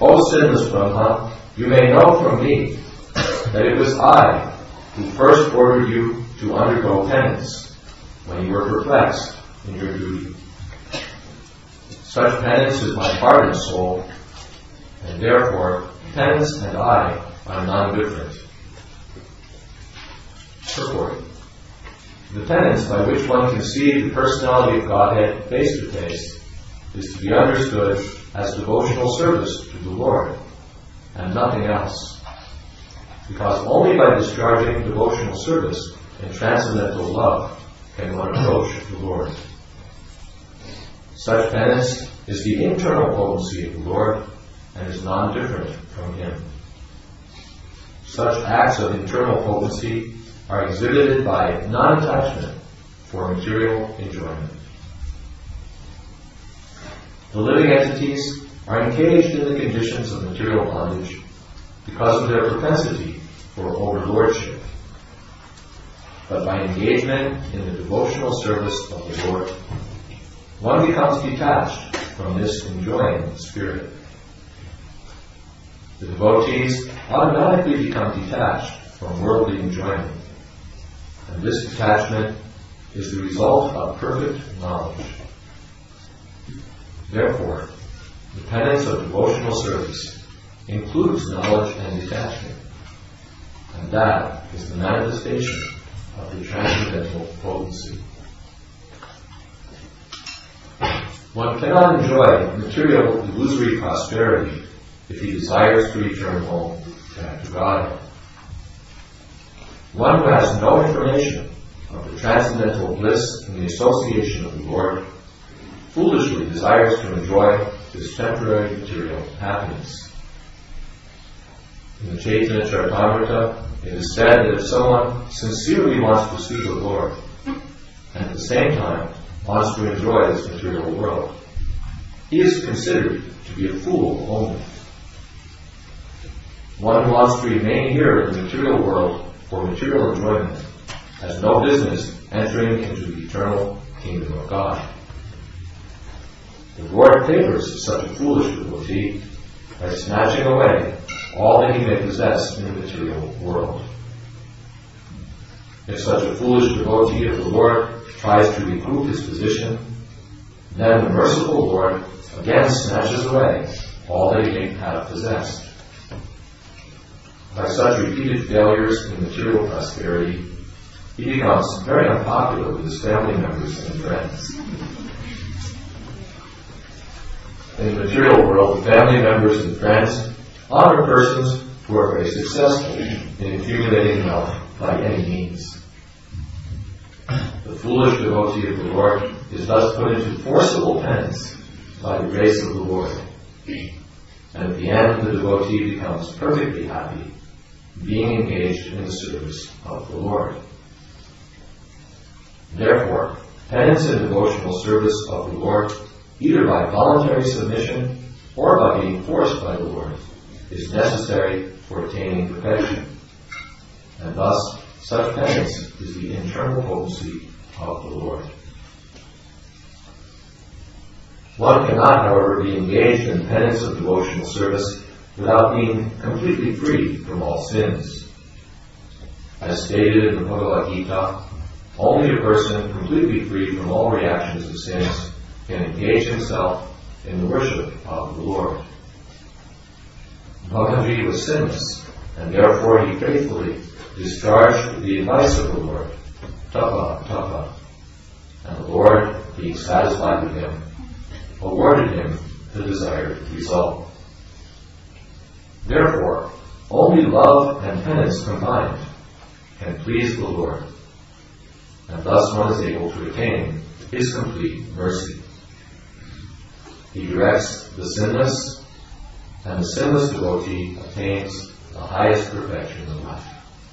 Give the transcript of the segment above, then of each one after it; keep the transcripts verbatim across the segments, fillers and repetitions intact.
O sinless Brahma, you may know from me that it was I who first ordered you to undergo penance when you were perplexed in your duty. Such penance is my heart and soul, and therefore penance and I are non-different. Purport. The penance by which one can see the personality of Godhead face to face is to be understood as devotional service to the Lord, and nothing else. Because only by discharging devotional service and transcendental love can one approach the Lord. Such penance is the internal potency of the Lord and is non-different from Him. Such acts of internal potency are exhibited by non-attachment for material enjoyment. The living entities are engaged in the conditions of material bondage because of their propensity for overlordship. But by engagement in the devotional service of the Lord, one becomes detached from this enjoying spirit. The devotees automatically become detached from worldly enjoyment, and this detachment is the result of perfect knowledge. Therefore, the penance of devotional service includes knowledge and detachment, and that is the manifestation of the transcendental potency. One cannot enjoy material illusory prosperity if he desires to return home back to God. One who has no information of the transcendental bliss in the association of the Lord foolishly desires to enjoy this temporary material happiness. In the Chaitanya Charitamrita, it is said that if someone sincerely wants to see the Lord, and at the same time wants to enjoy this material world, he is considered to be a fool only. One who wants to remain here in the material world for material enjoyment has no business entering into the eternal kingdom of God. The Lord favors such a foolish devotee by snatching away all that he may possess in the material world. If such a foolish devotee of the Lord tries to recoup his position, then the merciful Lord again snatches away all that he may have possessed. By such repeated failures in material prosperity, he becomes very unpopular with his family members and friends. In the material world, family members and friends honor persons who are very successful in accumulating wealth by any means. The foolish devotee of the Lord is thus put into forcible penance by the grace of the Lord. And at the end, the devotee becomes perfectly happy, being engaged in the service of the Lord. Therefore, penance and devotional service of the Lord, either by voluntary submission or by being forced by the Lord, is necessary for attaining perfection. And thus, such penance is the internal potency of the Lord. One cannot, however, be engaged in penance of devotional service without being completely free from all sins. As stated in the Bhagavad Gita, only a person completely free from all reactions of sins can engage himself in the worship of the Lord. Bhagavan was sinless, and therefore he faithfully discharged the advice of the Lord, tapa, tapa, and the Lord, being satisfied with him, awarded him the desired result. Therefore, only love and penance combined can please the Lord, and thus one is able to attain His complete mercy. He directs the sinless, and the sinless devotee attains the highest perfection of life.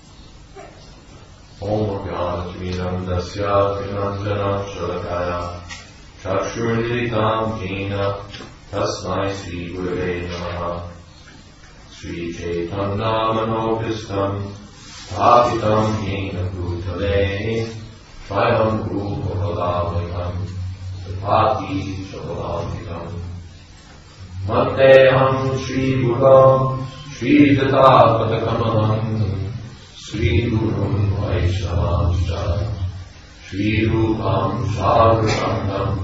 Om Jnana Tasya Vinandana Shalakaya Chakshurnitam Jena Tasmai Sri Gurave Namaha Sri Chaitanya Manopistam Thapitam Jena Bhutale Swayam Rupa Bhagavatam Tapati Shabhavam Vandeham Shri Guru Shri Tathagata Kamalam Shri Guru Vaishnavanscha Shri Rupam Shadrusangam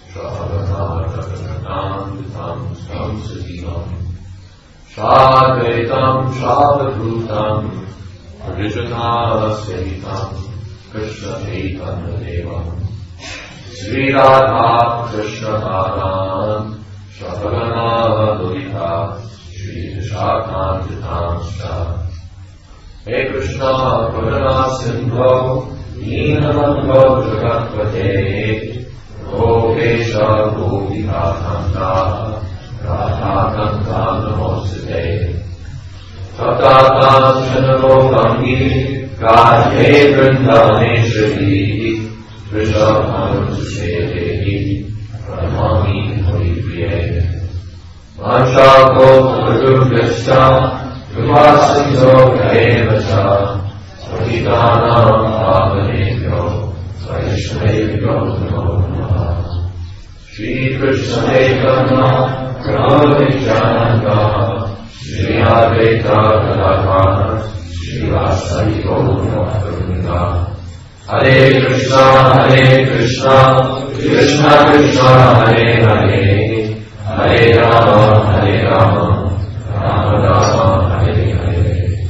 Shadranadakananditam Samsadivam Shadvaitam Shadabhutam Harijana Sahitam Krishna Chaitanya Devam Sri Radha Krishna Balaram Shabhagana Lolita Sri Shakantitamscha Hey Krishna Karuna Sindhu Deenabandho Jagatpate Gopesha Gopika Kanta Radha Kanta Namostate Tatatam Chanalokangi Radhe Vrindavaneshwari Vrishabham Sushedehi Pranami Haripriye Manchako Pradubhyascha Vivasindho Gaevacha Svahitanam Pavanebhyo Vaishnavebhyo Namo Namaha Shri Krishna Chaitanya Prabhu Nityananda Shri Advaita Gadadhara Shri Vasari Gaura Hare Krishna, Hare Krishna, Krishna Krishna, Hare Hare, Hare Rama, Hare Rama, Rama Rama, Hare Hare.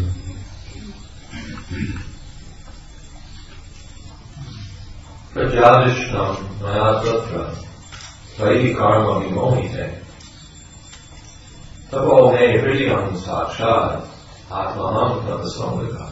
Pratyadishtam maya tatra, tvai karma vimonite, tavo me hridayam sakshad, atmanam tavasamvika.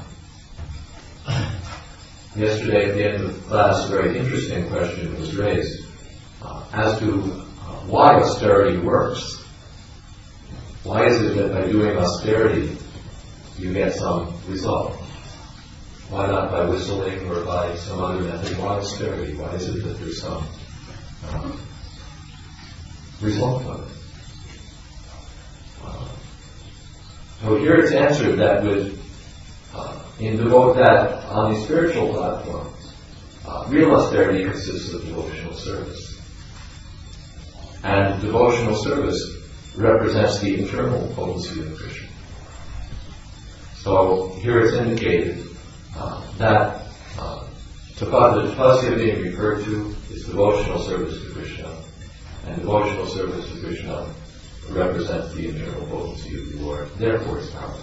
Yesterday at the end of class, a very interesting question was raised uh, as to uh, why austerity works. Why is it that by doing austerity you get some result? Why not by whistling or by some other method? Why austerity? Why is it that there's some uh, result of it? Uh, so here it's answered that with uh, in devote that on the spiritual platform, uh, real austerity consists of devotional service. And devotional service represents the internal potency of Krishna. So here it's indicated uh, that uh, tapasya, tapasya being referred to is devotional service to Krishna. And devotional service to Krishna represents the internal potency of the Lord. Therefore it's powerful.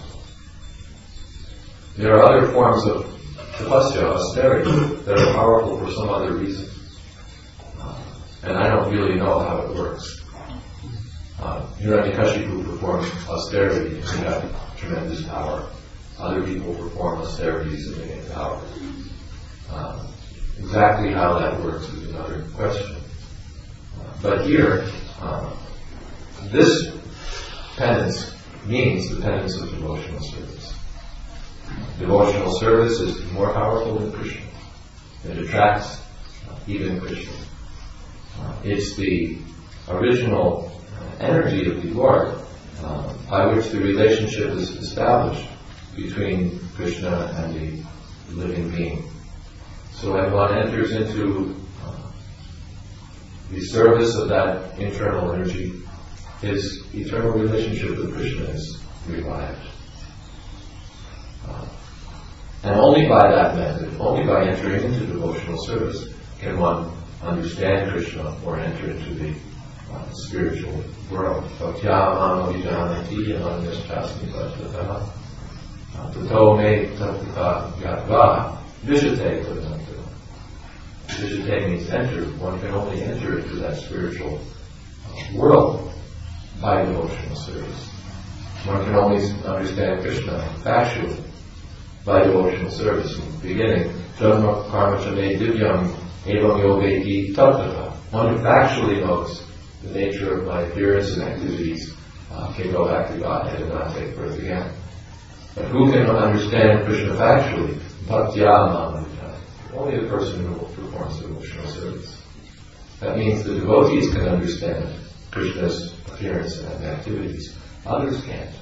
There are other forms of tapasya, austerity, that are powerful for some other reason. Uh, and I don't really know how it works. Uh, Hiranyakashipu performed austerity and he got tremendous power. Other people perform austerities and they get power. Uh, exactly how that works is another question. Uh, but here, uh, this penance means the penance of devotional service. Devotional service is more powerful than Krishna. It attracts uh, even Krishna. Uh, it's the original uh, energy of the Lord uh, by which the relationship is established between Krishna and the living being. So when one enters into uh, the service of that internal energy, his eternal relationship with Krishna is revived. Uh, and only by that method, only by entering into devotional service, can one understand Krishna or enter into the uh, spiritual world. Vijate means enter. One can only enter into that spiritual uh, world by devotional service. One can only understand Krishna factually by devotional service from the beginning. Janma karma chame divyam evam yogeti tattva. One who factually knows the nature of my appearance and activities uh, can go back to Godhead and not take birth again. But who can understand Krishna factually? Bhaktya. Only the person who performs devotional service. That means the devotees can understand Krishna's appearance and activities. Others can't.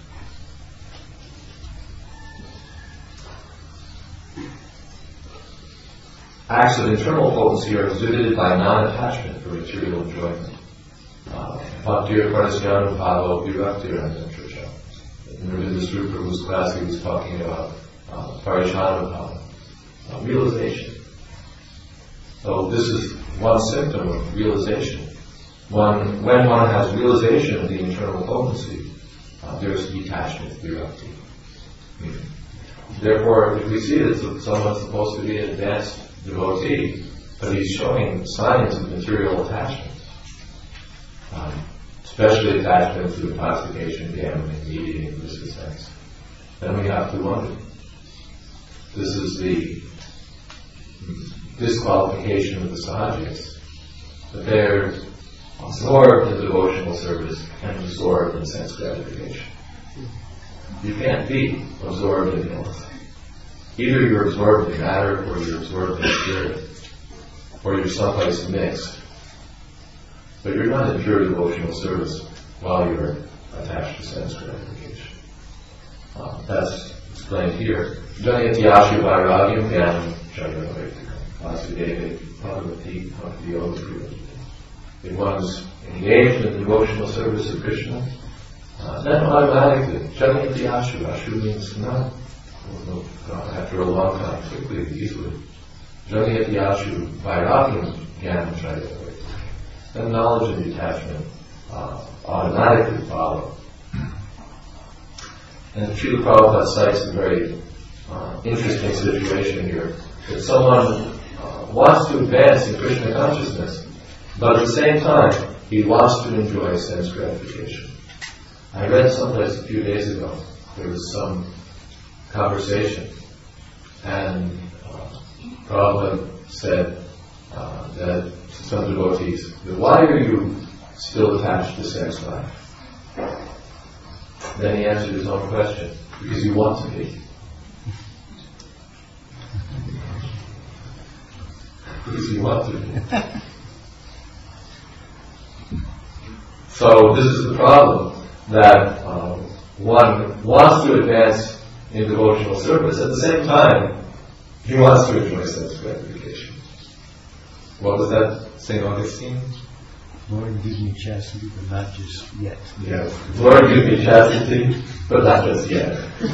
Acts of internal potency are exhibited by non-attachment for material enjoyment. Bhaktir Pranasyanam Pavo Viraktiranam Churcha. In Ravindra's Rupa's class, he was talking about uh, Parishana Bhava, uh, realization. So this is one symptom of realization. One, when one has realization of the internal potency, uh, there's detachment, virakti. Mm-hmm. Therefore, if we see that someone's supposed to be an advanced devotee, but he's showing signs of material attachment, um, especially attachment to intoxication, gambling, eating, and this sense, then we have to wonder. This is the disqualification of the sahajas, that they're absorbed in devotional service and absorbed in sense gratification. You can't be absorbed in both. Either you're absorbed in matter, or you're absorbed in spirit, or you're someplace mixed. But you're not in pure devotional service while you're attached to sense gratification. Uh, that's explained here. Janyatyashu vairagyam jnanam chayavaitika vasudeva bhagavati bhakti. If one's engaged in the devotional service of Krishna, uh, then automatically, Janyatyashu, ashu means not, after a long time, quickly, easily. Janyatyashu vairagyam jnanam chayavaitika. Then knowledge and detachment uh, automatically follow. And Srila Prabhupada cites a very uh, interesting situation here, that someone uh, wants to advance in Krishna consciousness, but at the same time, he wants to enjoy sense gratification. I read someplace a few days ago, there was some conversation, and uh, Prabhupada said uh, that to some devotees, that why are you still attached to sex life? Then he answered his own question, because you want to be. Because you want to be. So this is the problem, that uh, one wants to advance in devotional service. At the same time, he wants to enjoy sense gratification. What was that, Saint Augustine? Lord, give me chastity, but not just yet. Yes. Lord, give me chastity, but not just yet.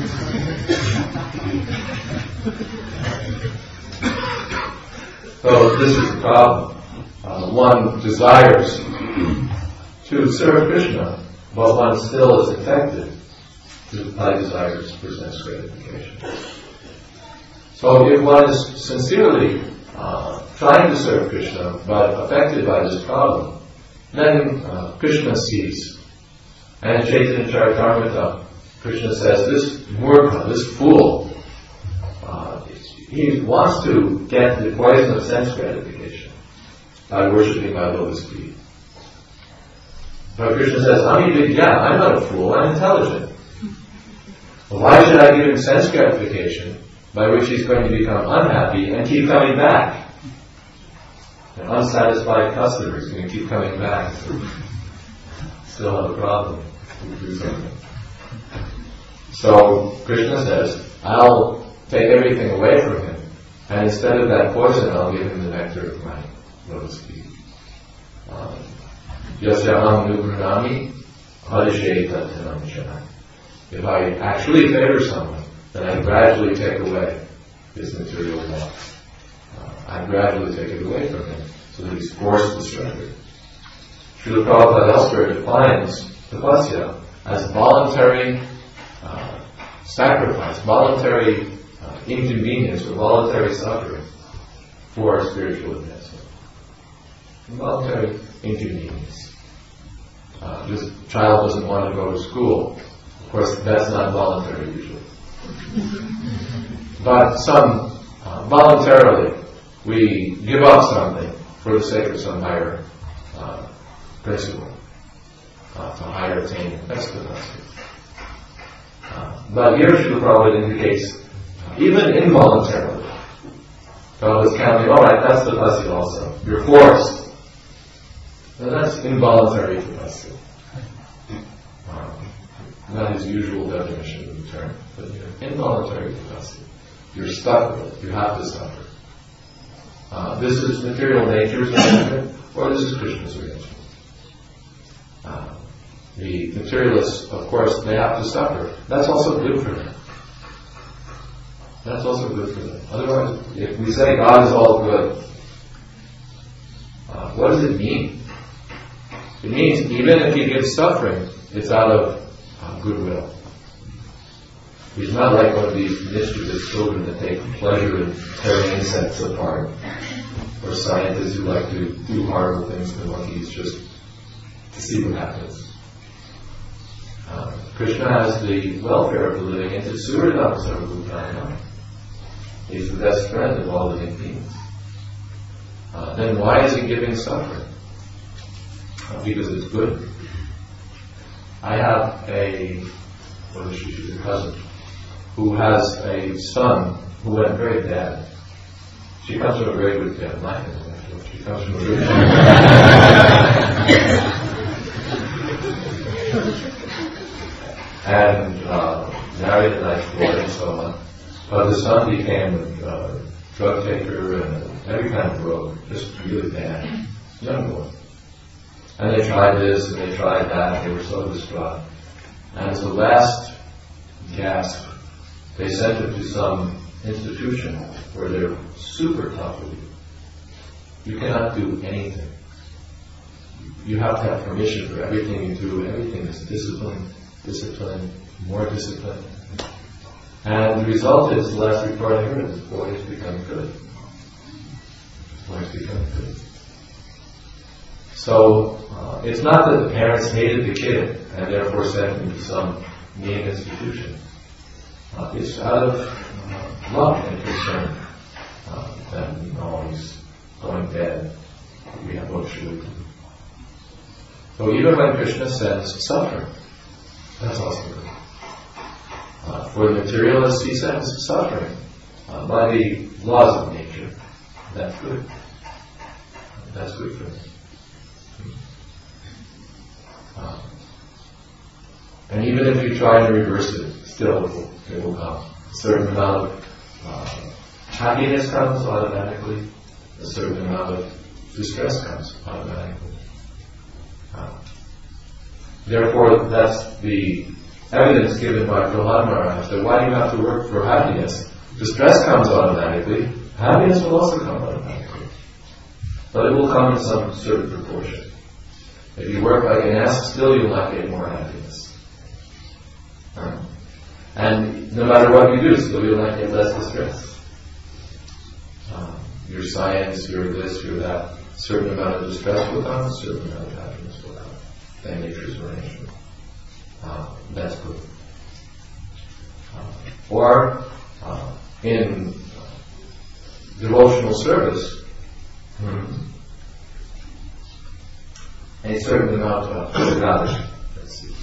So this is the problem. Uh, one desires to serve Krishna, but one still is affected by desires for sense gratification. So if one is sincerely uh, trying to serve Krishna, but affected by this problem, then uh, Krishna sees. And in Chaitanya Charitamrita, Krishna says, this murkha, this fool, uh, he wants to get the poison of sense gratification by worshipping my lotus feet. But Krishna says, I'm even, yeah, I'm not a fool, I'm intelligent. Well, why should I give him sense gratification by which he's going to become unhappy and keep coming back? An unsatisfied customer is going to keep coming back. Still have a problem. So Krishna says, I'll take everything away from him, and instead of that poison, I'll give him the nectar of my lotus feet. Yasyaham nupranami hadishe tattanam chana. If I actually favor someone, then I gradually take away his material wealth. Uh, I gradually take it away from him, so that he's forced to surrender. Srila Prabhupada elsewhere defines tapasya as voluntary uh, sacrifice, voluntary uh, inconvenience, or voluntary suffering for spiritual advancement. Voluntary inconvenience. Uh, this child doesn't want to go to school. Of course, that's not voluntary usually. But some uh, voluntarily, we give up something for the sake of some higher uh, principle, uh, some higher attainment. That's the best. Uh, but here Srila Prabhupada indicates, uh, even involuntarily, Prabhupada's counting, alright, that's the tapasya also. You're forced. Now that's involuntary tapasya. Um, not his usual definition of the term, but you know, involuntary tapasya. You're stuck with it. You have to suffer. Uh, this is material nature's arrangement, or this is Krishna's arrangement. The materialists, of course, they have to suffer. That's also good for them. That's also good for them. Otherwise, if we say God is all good, uh, what does it mean? It means even if He gives suffering, it's out of uh, goodwill. He's not like one of these mischievous children that take pleasure in tearing insects apart, or scientists who like to do horrible things to monkeys just to see what happens. Uh, Krishna has the welfare of the living, and it's Suradam Sarvabhutana. He's the best friend of all living beings. Uh, then why is He giving suffering? Uh, because it's good. I have a, what is she, she's a cousin, who has a son who went very bad. She comes from a very good family. My family, actually. She comes from a good family. And uh, married a nice boy and so on. But the son became a uh, drug taker and every kind of rogue, just really bad. Young boy. And they tried this and they tried that, and they were so distraught. And as the last gasp, they sent him to some institution where they're super tough with you. You cannot do anything. You have to have permission for everything you do. Everything is discipline, discipline, more discipline. And the result is, the last report I heard is the boy has become good. The boy has become good. So, uh, it's not that the parents hated the kid and therefore sent him to some mean institution. Uh, it's out of uh, love and concern uh, that, you know, he's going bad. We have what should we do? So even when Krishna sends suffering, that's also good. Uh, for the materialists, He sends suffering uh, by the laws of nature. That's good. That's good for them. Uh, and even if you try to reverse it, still it will, it will come. A certain amount of uh, happiness comes automatically. A certain amount of distress comes automatically. Uh, therefore, that's the evidence given by Prahlad Maharaj that why do you have to work for happiness? Distress comes automatically. Happiness will also come automatically. But it will come in some certain proportion. If you work like an ass, still you'll not get more happiness. Uh, and no matter what you do, still you'll not get less distress. Uh, your science, your this, your that, a certain amount of distress will come, a certain amount of happiness will come. That nature's arrangement. Uh, that's good. Uh, or uh, in uh, devotional service, hmm, a certain amount of knowledge. Let's see.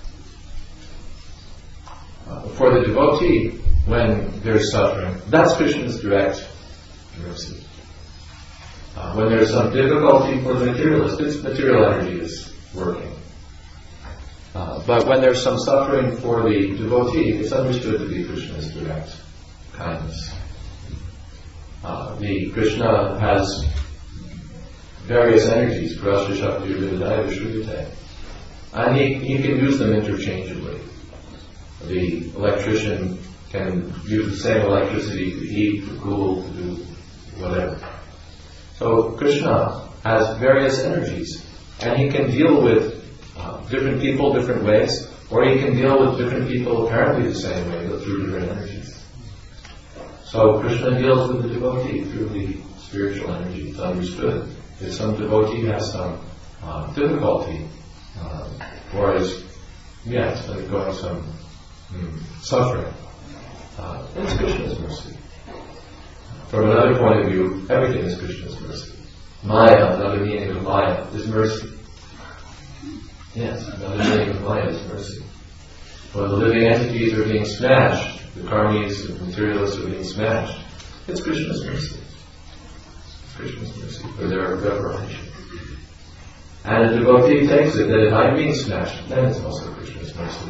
Uh, for the devotee, when there's suffering, that's Krishna's direct mercy. Uh, when there's some difficulty for the materialist, it's material energy is working. Uh, but when there's some suffering for the devotee, it's understood to be Krishna's direct kindness. Uh, the Krishna has various energies, Prasya Shakti, Vidadaya, Vishruyate. And he, he can use them interchangeably. The electrician can use the same electricity to heat, to cool, to do whatever. So Krishna has various energies, and he can deal with uh, different people different ways, or he can deal with different people apparently the same way, but through different energies. So Krishna deals with the devotee through the spiritual energy. It's understood. If some devotee has some uh, difficulty, uh, or is, yeah, it's undergoing some mm, suffering, uh, it's Krishna's mercy. From another point of view, everything is Krishna's mercy. Maya, another meaning of Maya, is mercy. Yes, another meaning of Maya is mercy. When the living entities are being smashed, the karmis and materialists are being smashed, it's Krishna's mercy. Krishna's mercy for their reparation. And the devotee takes it that if I'm being smashed, then it's also Krishna's mercy.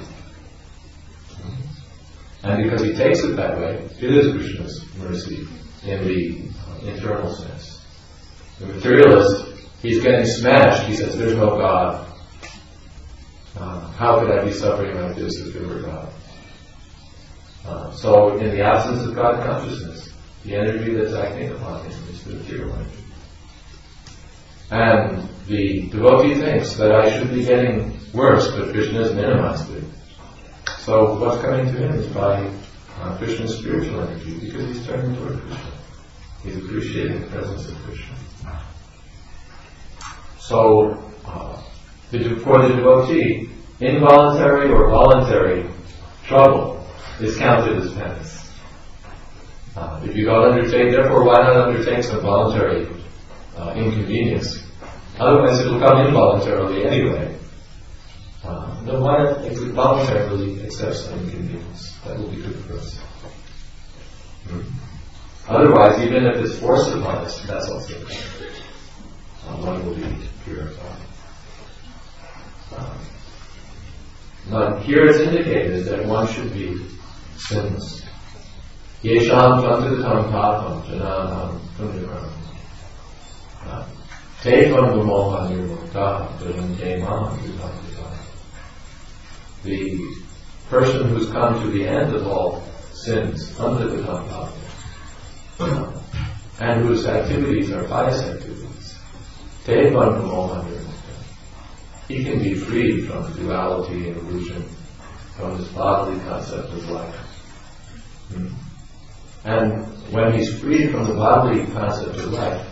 And because he takes it that way, it is Krishna's mercy in the uh, internal sense. The materialist, he's getting smashed, he says, there's no God. Uh, how could I be suffering like this if there were God? Uh, so in the absence of God consciousness, the energy that's acting upon him is the material energy. And the devotee thinks that I should be getting worse, but Krishna has minimized it. So what's coming to him is by uh, Krishna's spiritual energy, because he's turning toward Krishna. He's appreciating the presence of Krishna. So, uh, the, for the devotee, involuntary or voluntary trouble is counted as penance. Uh, if you don't undertake, therefore, why not undertake some voluntary uh, inconvenience? Otherwise, it will come involuntarily anyway. Uh, no, why not voluntarily accept some inconvenience? That will be good for us. Hmm. Otherwise, even if it's forced upon us, that's also good. Uh, one will be purified. Um, now, here it's indicated that one should be sinless. Yesham tantatam papam jananam punyakram. Tevam vimoha nirmukta janante mam vipattita. The person who's come to the end of all sins, tantatam papam, and whose activities are pious activities, tevam vimoha nirmukta. He can be freed from duality and illusion, from this bodily concept of life. Hmm. And when he's freed from the bodily concept of life,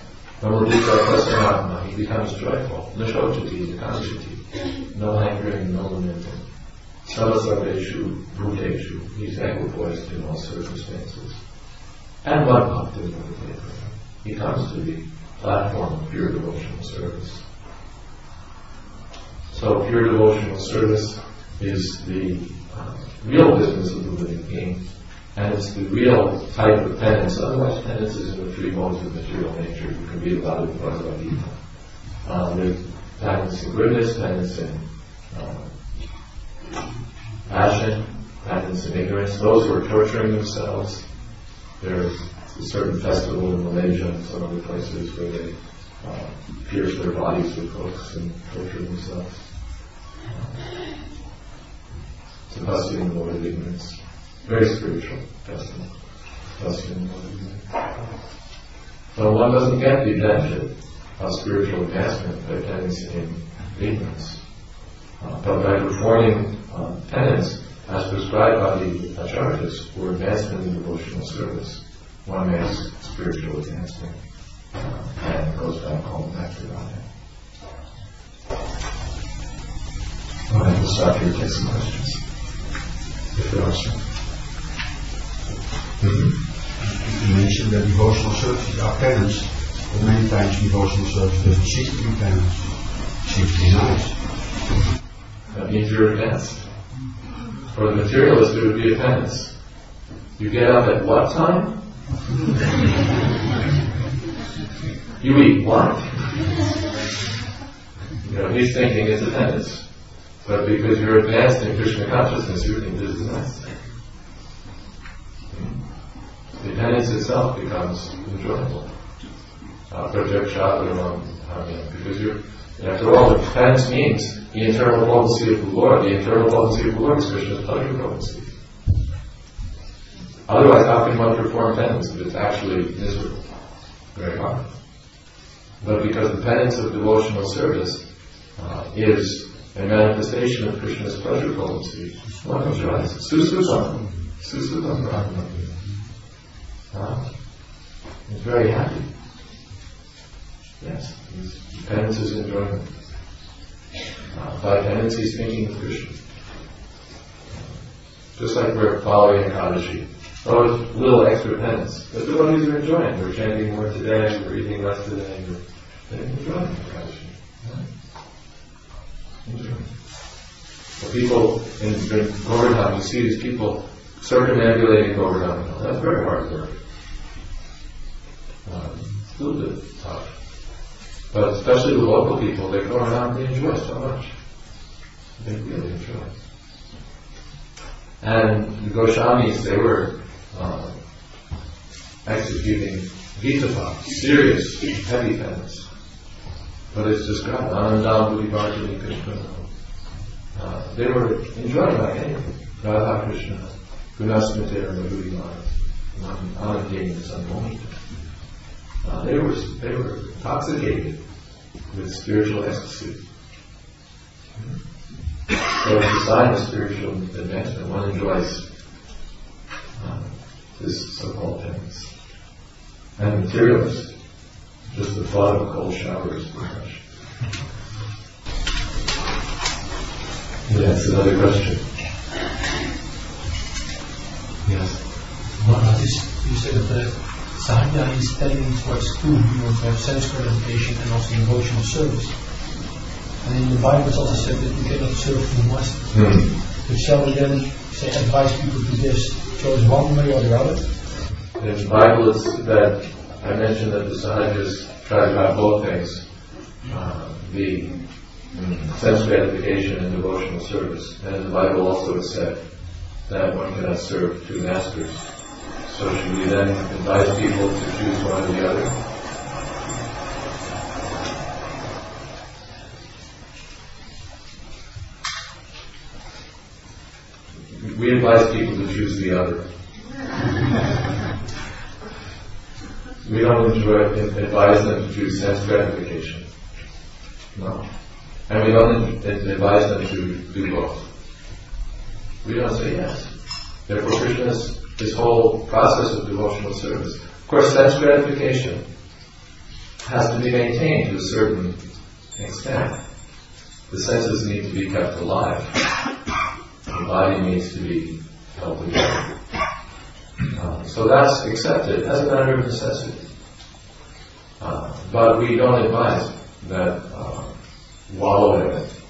he becomes joyful. Nashotati, Nakansati, no hankering, no lamenting. Samasarveshu, Bhuteshu, he's equipoised in all circumstances. And one bhakti, he comes to the platform of pure devotional service. So pure devotional service is the uh, real business of the living being, and it's the real type of penance. Otherwise, penance is in the three modes of material nature. You can read about it in Bhagavad Gita. Uh, there's penance in goodness, penance in uh, passion, penance in ignorance. Those who are torturing themselves, there's a certain festival in Malaysia and some other places where they uh, pierce their bodies with hooks and torture themselves. It's a bhakti in the mode of ignorance. Very spiritual festival. Bhakti in the mode of ignorance. So one doesn't get the benefit of spiritual advancement by penance in ignorance. Uh, but by performing uh, penance as prescribed by the acharyas for advancement in devotional service, one makes spiritual advancement uh, and goes back home after that. All right, we'll stop here and take some questions, if there are some. Mm-hmm. You mentioned that devotional services are penance, but many times devotional service doesn't seem to be penance. It seems to be nice. That means you're advanced. For the materialist, it would be a penance. You get up at what time? You eat what? You know, he's thinking it's a penance. But because you're advanced in Krishna consciousness, you think this is nice. The penance itself becomes enjoyable. Uh, because you're, after all, the penance means the internal potency of the Lord. The internal potency of the Lord is Krishna's pleasure potency. Otherwise, how can one perform penance if it's actually miserable? Very hard. But because the penance of devotional service uh, is a manifestation of Krishna's pleasure potency, one enjoys. Susutam. Susutam Brahma. Uh, he's very happy. Yes, his penance is enjoyment. Uh, by penance, he's thinking of Krishna. Just like we're following Ekadashi. Oh, it's a little extra penance. But the devotees are enjoying. We're chanting more today, we're eating less today, we're enjoying Ekadashi. Enjoying. The people in, in Govardhan, you see these people circumambulating Govardhan. That's very hard work. Um, it's a little bit tough. But especially the local people, they go around and they enjoy so much. They really enjoy. And the Goswamis, they were uh, executing Vitapa, serious, heavy penance. But it's described, Anandam Buddhi Varjani Krishna. Uh, they were enjoying like anything. Radha Krishna, Gunasmita Madhuri Manas, Anandini Sanmohita. Uh, they were they were intoxicated with spiritual ecstasy. So it's a sign of spiritual advancement. One enjoys uh, this so-called penance. And materialist, just the thought of a cold shower is too much. Yes, another question. Yes. Well, uh, this, you said that the Sahaya is tending towards two, you know, to have sense gratification and also devotional service. And in the Bible it's also said that you cannot serve two masters. Hmm. But shall we then say advise people to this choose one way or the other? In the Bible it's that I mentioned that the Sahajas try to have both things. Uh, the mm, sense gratification and devotional service. And in the Bible also it said that one cannot serve two masters. So should we then advise people to choose one or the other? We advise people to choose the other. We don't enjoy, advise them to choose sense gratification. No. And we don't advise them to do both. We don't say yes. Therefore, Krishna's this whole process of devotional service. Of course, sense gratification has to be maintained to a certain extent. The senses need to be kept alive. The body needs to be held together. Uh, so that's accepted as a matter of necessity. Uh, but we don't advise that uh, wallow in it,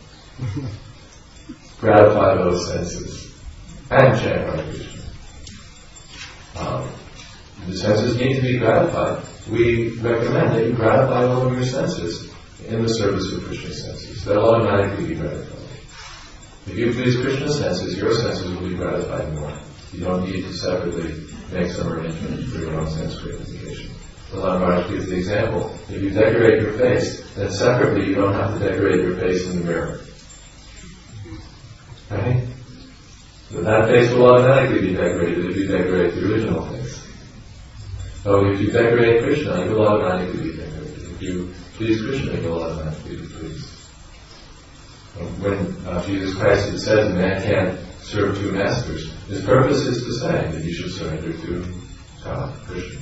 gratify those senses, and chant Hare Krishna. Um, the senses need to be gratified. We recommend that you gratify all of your senses in the service of Krishna's senses. They'll automatically be gratified. If you please Krishna's senses, your senses will be gratified more. You don't need to separately make some arrangement for your own sense gratification. Prahlad Maharaj gives the example. If you decorate your face, then separately you don't have to decorate your face in the mirror. Right? But that face will automatically be decorated if you decorate the original face. So if you decorate Krishna, you will automatically be decorated. If you please Krishna, you will automatically be pleased. When uh, Jesus Christ had said the man can't serve two masters, his purpose is to say that you should surrender to God, Krishna.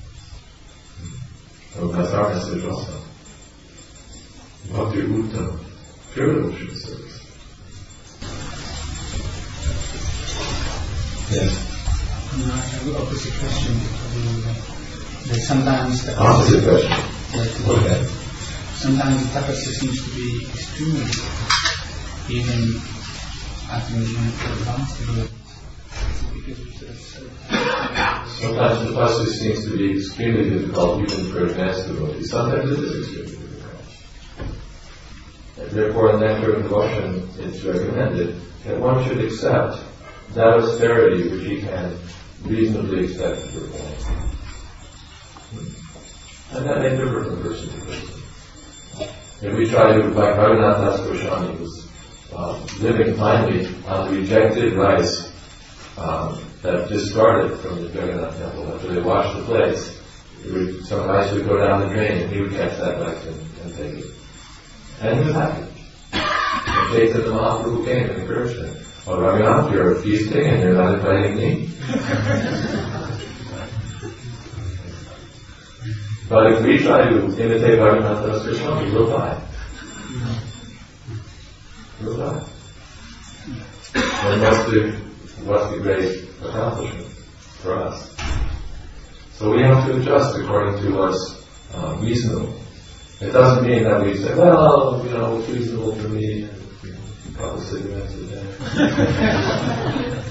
So that's our message also. Bhakti Uttam, pure devotional service. Yes. No, I have the opposite question. That sometimes the Opposite question. That Okay. sometimes the tapasya seems to be extremely difficult, even after being advanced to it. Because you sort of said Sometimes the tapasya seems to be extremely difficult even for advanced devotees. Sometimes it is extremely difficult. Therefore, in nectar of devotion, it's recommended that one should accept that austerity which he can reasonably expect to perform. And that may differ from person to person. If we try to, like Raghunath Das Goswami was uh, living finally on rejected rice um, that discarded from the Jagannath temple after they washed the plates, would, some rice would go down the drain and he would catch that rice and, and take it. And he was happy. And they said the Mahaprabhu came and encouraged him. Well, Raghunath, you're feasting and you're not inviting me. But if we try to imitate Raghunath Das Goswami, we'll die. We'll die. And what's the, what's the great accomplishment for us? So we have to adjust according to what's uh, reasonable. It doesn't mean that we say, well, you know, it's reasonable for me, and you know, a couple cigarettes a day.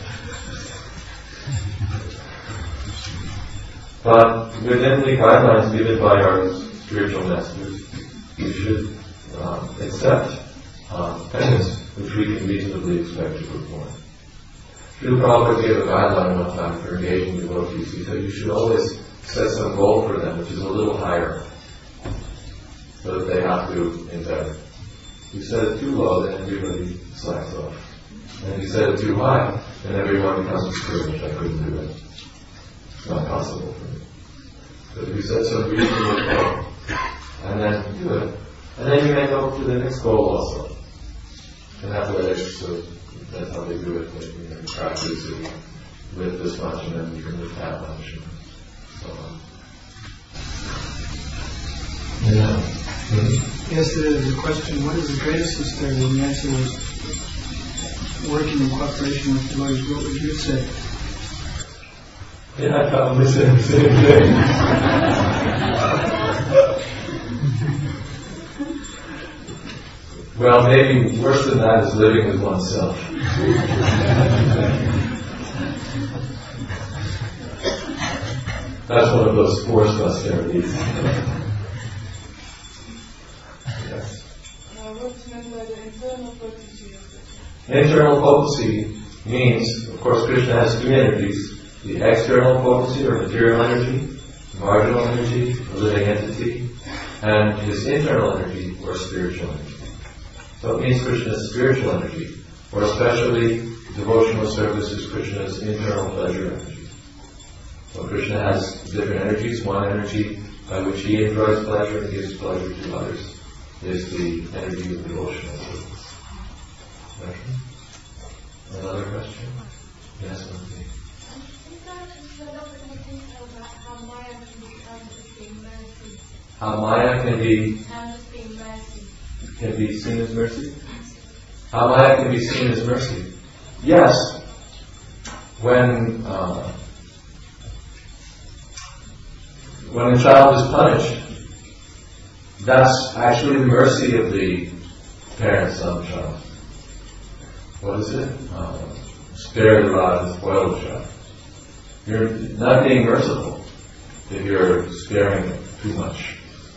But within the guidelines given by our spiritual masters, we should um, accept um, penance which we can reasonably expect to perform. Srila Prabhupada gave a guideline one time for engaging devotees. He said you should always set some goal for them which is a little higher, so that they have to endeavor. If you set it too low, then everybody slacks off. And if you set it too high, then everyone becomes discouraged. I couldn't do it. It's not possible for me. But if you set some reasonable goal, and then do it, and then you may go to the next goal also. And athletics, so that's how they do it. They, you know, you practice and you lift this much, and then you can lift that much, and so on. Yeah. Mm-hmm. Yes, there is a question, what is the greatest sincerity? And the answer was working in cooperation with the Lord. What would you say? Yeah, I found the same, same thing. Well, maybe worse than that is living with oneself. That's one of those forced austerities. Yes. Uh, what's meant by the internal potency of it? Internal potency means, of course, Krishna has two energies. The external potency, or material energy, marginal energy, a living entity, and his internal energy, or spiritual energy. So it means Krishna's spiritual energy, or especially devotional service is Krishna's internal pleasure energy. So Krishna has different energies. One energy by which he enjoys pleasure and gives pleasure to others is the energy of devotional service. Okay. Another question? Yes, Lindsay. How Maya can be can be seen as mercy? How Maya can be seen as mercy? Yes. When uh, when a child is punished, that's actually the mercy of the parents on the child. What is it? Uh, spare the rod and spoil the child. You're not being merciful if you're sparing it too much.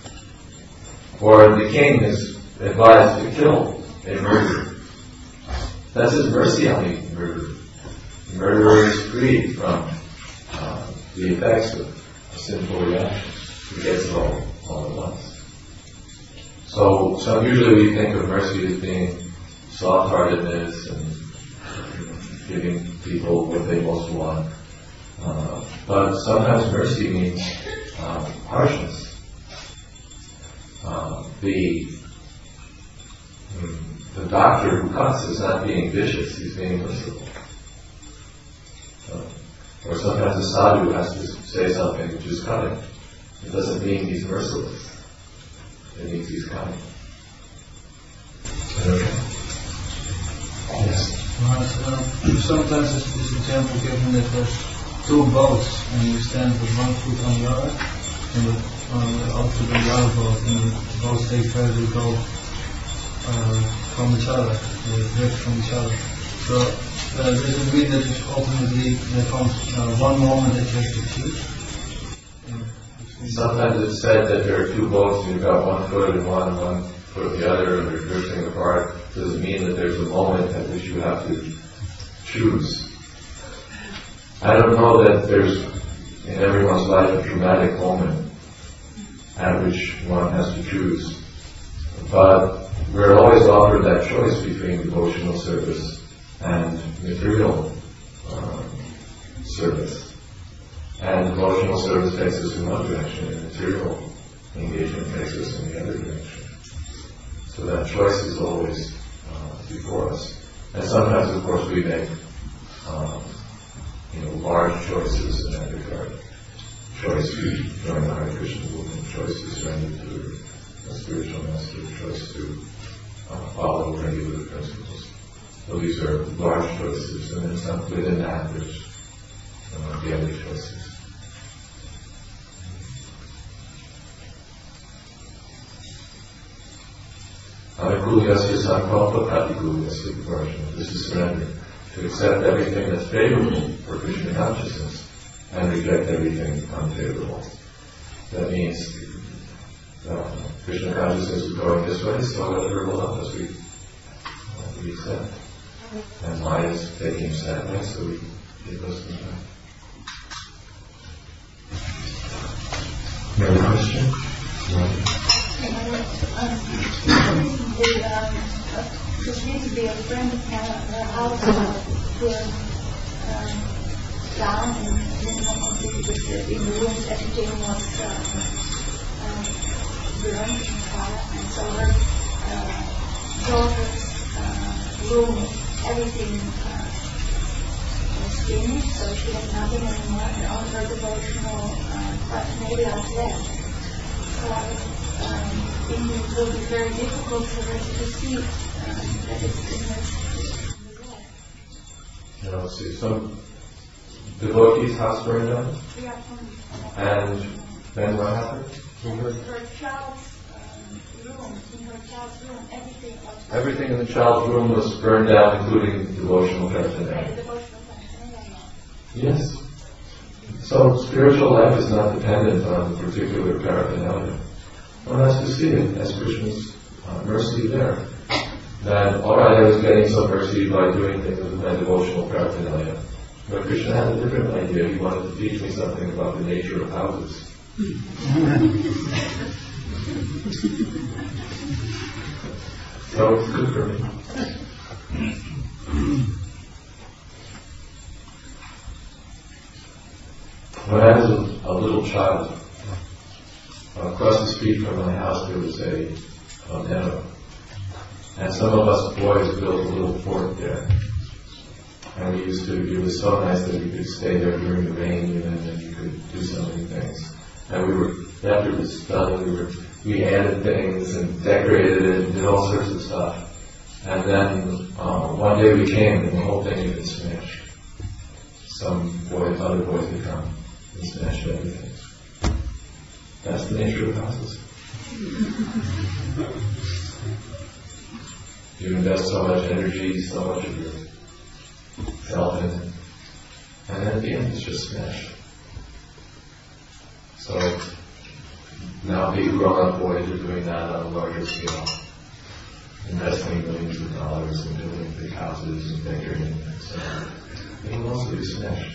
Or the king is advised to kill a murderer. That's his mercy on the murderer. The murderer is freed from uh, the effects of a sinful reaction. He gets it all, all at once. So, so usually we think of mercy as being soft-heartedness and you know, giving people what they most want. Uh, but sometimes mercy means uh, harshness. Uh, the mm, the doctor who cuts is not being vicious; he's being merciful. Uh, or sometimes a sadhu has to say something which is cutting. It doesn't mean he's merciless. It means he's kind. Okay. Yes. Uh, sometimes this, this example given that there's two boats and you stand with one foot on the other and with on the other foot on the other boat, and the boats they further go uh, from each other, they drift from each other. So uh, does it mean that ultimately there comes uh, one moment that you have to choose? Sometimes it's said that there are two boats and you've got one foot in one, one foot in the other, and they're drifting apart. Does it mean that there's a moment at which you have to choose? I don't know that there's in everyone's life a dramatic moment at which one has to choose. But we're always offered that choice between devotional service and material um, service. And devotional service takes us in one direction, and material engagement takes us in the other direction. So that choice is always uh, before us. And sometimes, of course, we make um, you know, large choices in that regard. Choice to join the Hare Krishna movement, choice to surrender to a spiritual master, choice to uh, follow regular principles. So these are large choices, and then some, within that there's uh, the other choices. Anukuliyasya sankalpa pratikulyasya vivarjana. This is surrender. To accept everything that's favorable for Krishna consciousness and reject everything unfavorable. That means uh, Krishna consciousness is going this way, so whatever will help us we, uh, we accept. And Maya is taking us that way, so we give us the time. Another question? Right. the, um, uh, just need to be a friend of mine, her house, uh, were, um, down and didn't know completely with the, in the rooms, everything was, um, um, burned in fire, and so her, uh, daughter's, uh, room, everything, uh, was finished, so she had nothing anymore, and all her devotional, uh, paraphernalia left. So I was, um, thinking it will be very difficult for her to see, um, that it's in her, in the wall. You know, see, some devotees' house burned down, Yeah, from, and then what happened? and her child's, um, room, in her child's room, everything was. Everything in the child's room was burned down, including devotional Yeah, paraphernalia. the devotional paraphernalia. Yes. So spiritual life is not dependent on particular paraphernalia. One has to see it as Krishna's uh, mercy there. That, alright, I was getting some mercy by doing things with my devotional paraphernalia. But Krishna had a different idea. He wanted to teach me something about the nature of houses. So it's good for me. When I was a, a little child, across the street from my house there was a, a meadow. And some of us boys built a little fort there. And we used to, it was so nice that we could stay there during the rain even, and you could do so many things. And we were, after it was done, we were, we added things and decorated it and did all sorts of stuff. And then uh, one day we came and the whole thing had been smashed. Some boys, other boys had come and smashed everything. That's the nature of houses. You invest so much energy, so much of yourself in it, and then at the end it's just smashed. So now big grown-up boys are doing that on a larger scale, investing millions of dollars in building big houses and decorating them. So it will also be smashed.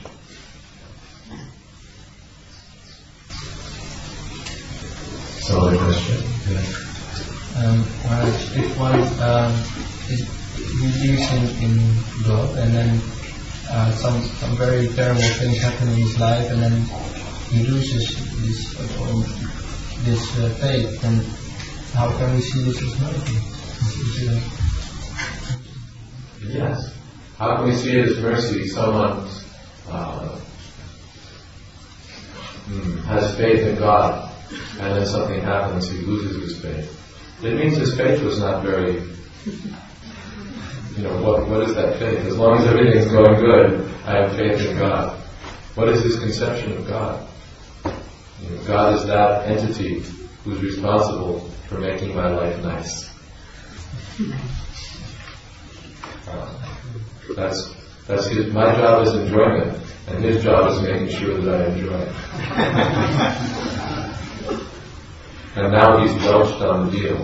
So the question? Um, well, if one um, is believes in, in God, and then uh, some some very terrible things happen in his life, and then he loses this uh, this uh, faith, then how can we see this as mercy? Is it a- Yes. How can we see it as mercy? Someone uh, hmm, has faith in God, and then something happens, he loses his faith. It means his faith was not very, you know, what what is that faith? As long as everything's going good, I have faith in God. What is his conception of God? You know, God is that entity who's responsible for making my life nice. Uh, that's that's his. My job is enjoyment, and his job is making sure that I enjoy it. And now he's belched on the deal.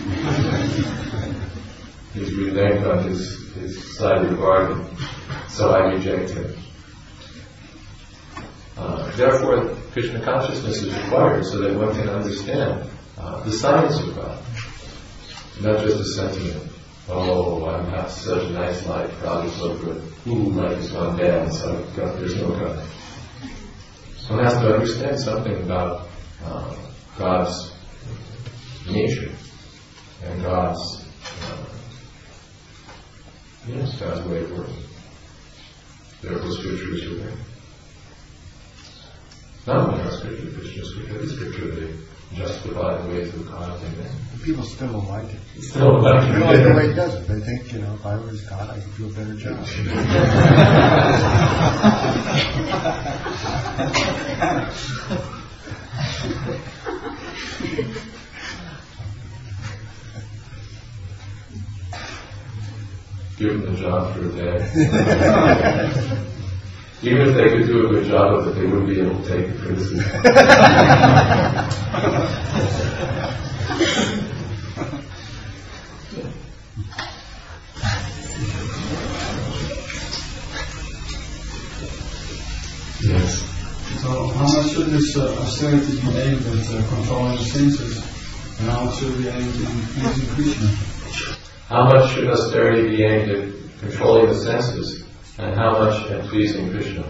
He's reneged on his, his side of the bargain. So I reject him. Uh, therefore, Krishna consciousness is required so that one can understand uh, the science of God. Not just a sentiment. Oh, I'm having such a nice life, God is so good. Ooh, life has gone bad, so God, there's no God. One has to understand something about uh, God's nature and God's uh, yes, God's way of working. Therefore, Scripture is your way. Not only our Scripture, Christian Scripture, every Scripture they justify the ways of God and man. People still don't like it. Still don't like They it. don't like the way it does it. They think, you know, if I was God, I could do a better job. Give them the job for a day. Even if they could do a good job of it, they wouldn't be able to take the criticism. Yes. So how much should this uh, austerity be aimed at uh, controlling the senses, and how much should it be aimed at pleasing Krishna? How much should austerity be aimed at controlling the senses, and how much at pleasing Krishna?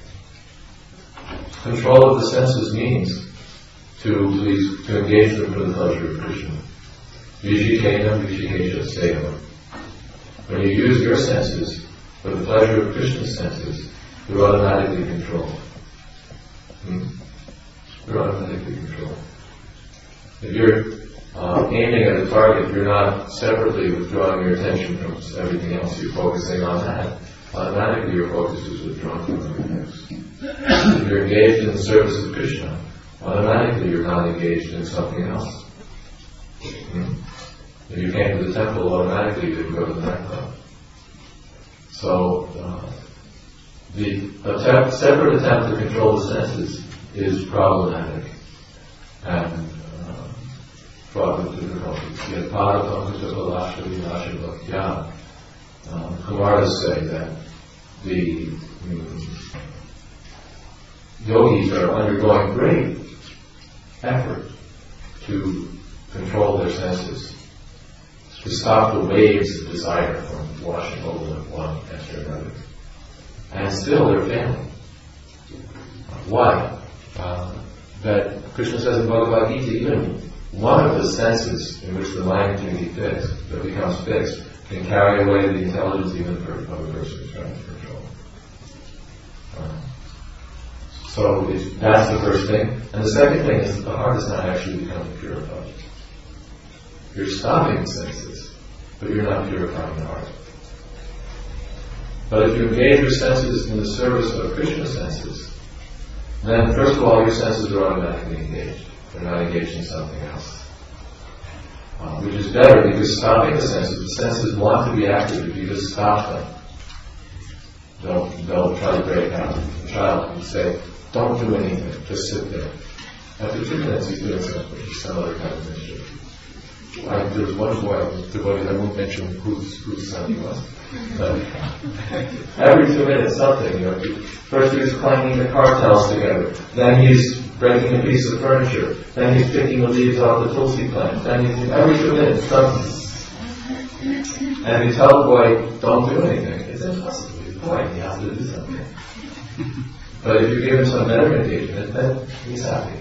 Control of the senses means to please, to engage them for the pleasure of Krishna. Vijikena, Vijikesha, Seva. When you use your senses for the pleasure of Krishna's senses, you're automatically controlled. Hmm? You're automatically controlled. If you're uh, aiming at a target, you're not separately withdrawing your attention from everything else. You're focusing on that. Automatically your focus is withdrawn from everything else. If you're engaged in the service of Krishna, automatically you're not engaged in something else. Hmm? If you came to the temple, automatically you didn't go to the nightclub. So, uh, the attempt, separate attempt to control the senses is problematic and uh, fraught with difficulties. Yet, um, Kumaras say that the um, yogis are undergoing great effort to control their senses, to stop the waves of desire from washing over them one after another. And still they're failing. Why? Uh, that Krishna says in Bhagavad Gita, even one of the senses in which the mind can be fixed, that becomes fixed, can carry away the intelligence even of a person who's trying to control. Uh, so it, that's the first thing. And the second thing is that the heart is not actually becoming purified. You're stopping the senses, but you're not purifying the heart. But if you engage your senses in the service of Krishna's senses, then first of all your senses are automatically engaged. They're not engaged in something else. Uh, which is better because stopping the senses, the senses want to be active. If you just stop them, they'll, they'll try to break out. The child will say, don't do anything, just sit there. After two minutes he's doing something, some other kind of mischief. I, there was one boy, devotee, I won't mention whose, whose son he was. But every two minutes something, you know. First he was clanging the cartels together, then he's breaking a piece of furniture, then he's picking the leaves off the tulsi plant, then he's, every two minutes something. And you tell the boy, don't do anything. It's impossible. He's a boy, he has to do something. But if you give him some better engagement, then he's happy.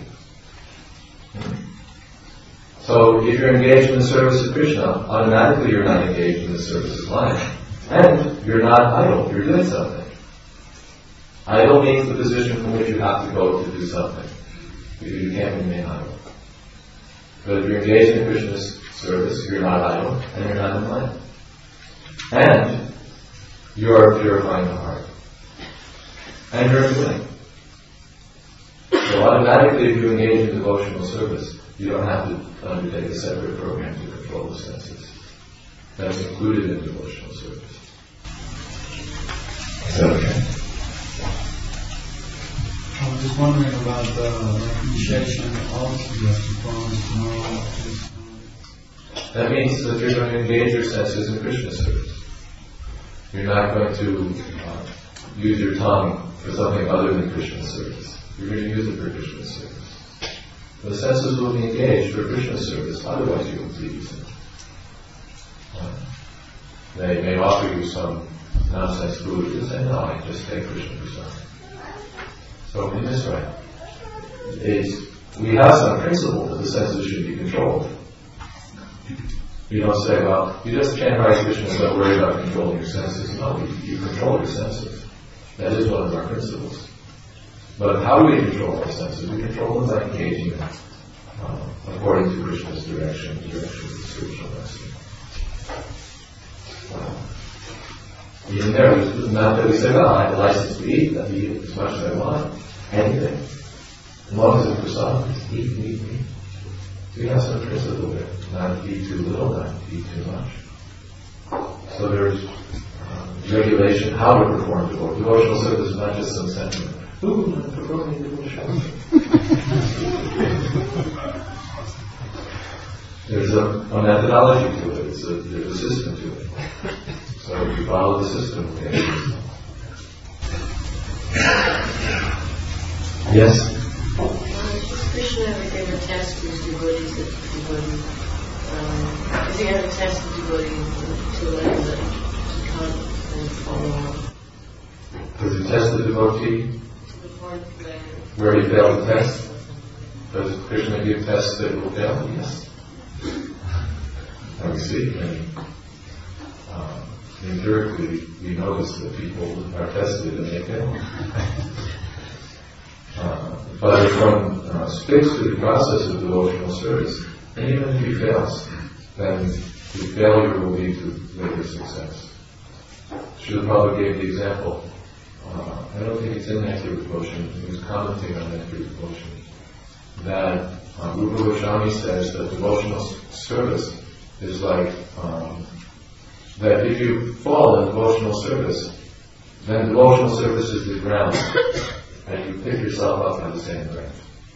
So if you're engaged in the service of Krishna, automatically you're not engaged in the service of life. And you're not idle, you're doing something. Idle means the position from which you have to go to do something. You can't remain idle. But if you're engaged in Krishna's service, you're not idle, and you're not in life. And you're purifying the heart. And you're doing. So automatically if you engage in devotional service, you don't have to undertake a separate program to control the senses. That's included in devotional service. Is that okay? I was just wondering about the initiation also you have to promise tomorrow. That means that you're going to engage your senses in Krishna service. You're not going to uh, use your tongue for something other than Krishna service. You're going to use it for Krishna service. The senses will be engaged for Krishna service, otherwise you will please them. Uh, they may offer you some nonsense food, you say, no, I just take Krishna for something. So in this way, is we have some principle that the senses should be controlled. You don't say, well, you just chant Hare Krishna and don't worry about controlling your senses. No, you, you control your senses. That is one of our principles. But how do we control our senses? We control them by engaging them uh, according to Krishna's direction, the direction of the spiritual master. Uh, even there, it's not that we say, well, I have a license to eat, I eat as much as I want, anything. As long as it's prasad, just eat, eat, eat. We have some principle there, not to eat too little, not to eat too much. So there's uh, regulation, how to perform devotional. Devotional service is not just some sentiment. Ooh, I'm performing devotional. There's a, a methodology to it, it's a, there's a system to it. So if you follow the system, okay. Yes? Krishna ever gave a test to his devotees that the devotee um, is he ever tested devotee to a level that he can't kind of follow on? Does he test the devotee To the point where where he failed the test? Does Krishna give tests that will fail? Yes. And we see, I mean, uh, empirically, we notice that people are tested and they fail. uh, but if one uh, sticks to the process of devotional service, and even if he fails, then the failure will lead to later success. Srila Prabhupada gave the example. Uh, I don't think it's in Nectar Devotion. He was commenting on Nectar Devotion. That uh, Rupa Goswami says that devotional s- service is like um, that if you fall in devotional service, then devotional service is the ground, and you pick yourself up on the same ground.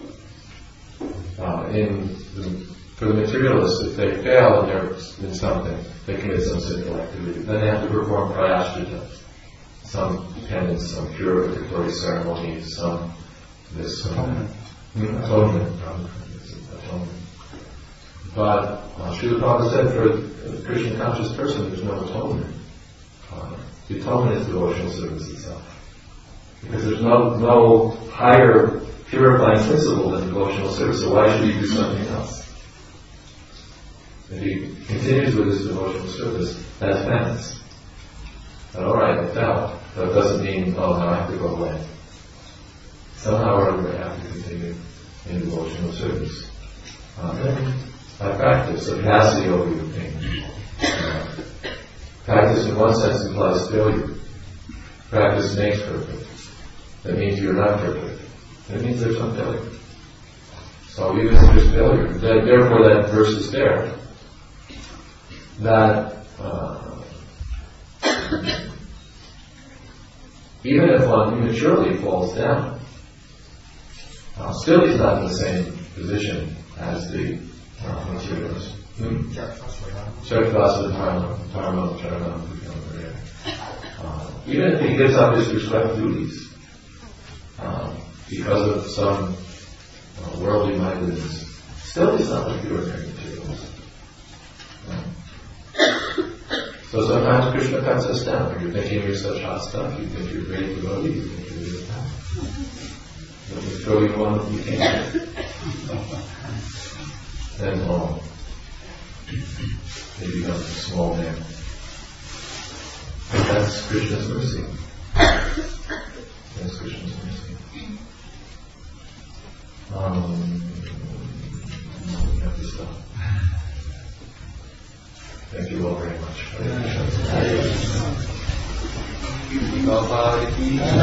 Uh, in the, for the materialists, if they fail in, their, in something, they commit some sinful activity, then they have to perform prayashrita, some penance, some purificatory ceremony, some this atonement. Mm, atonement. atonement. But uh, Srila Prabhupada said for a Krishna conscious person, there's no atonement. Uh, the atonement is devotional service itself, because there's no no higher purifying principle than devotional service. So why should he do something else? If he continues with his devotional service, that's penance. And all right, I fell. That doesn't mean, oh, now I have to go away. Somehow or other, I have to continue in devotional service. Um, then I practice a capacity over your pain. Uh, practice, in one sense, implies failure. Practice makes perfect. That means you're not perfect. That means there's some failure. So even if there's failure, that, therefore that verse is there. That uh, even if one immaturely falls down, uh, still he's not in the same position as the uh, materialist. Hmm? Chakvasa dharma, dharma, dharma, uh, even if he gives up his prescribed duties uh, because of some uh, worldly mindedness, still he's not like the ordinary materialist. Uh, So sometimes Krishna cuts us down. You're thinking you're such hot stuff, you think you're great devotee, you think you're really bad. Let me throw you one you can't get. Then oh, they become a small man. But that's Krishna's mercy. That's Krishna's mercy. Um, we have to stop. Thank you all very much.